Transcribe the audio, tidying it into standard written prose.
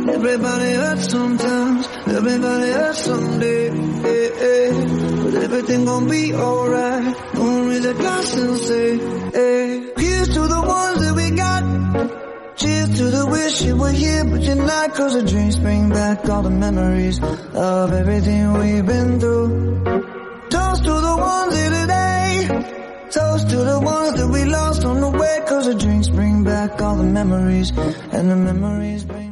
Everybody hurts sometimes, everybody hurts someday. But everything gon' be alright. Gonna raise a glass and say, here's to the ones that we got. Cheers to the wish you were here but you're not. Cause the drinks bring back all the memories of everything we've been through. Toast to the ones here today. Toast to the ones that we lost on the way. Cause the drinks bring back all the memories. And the memories bring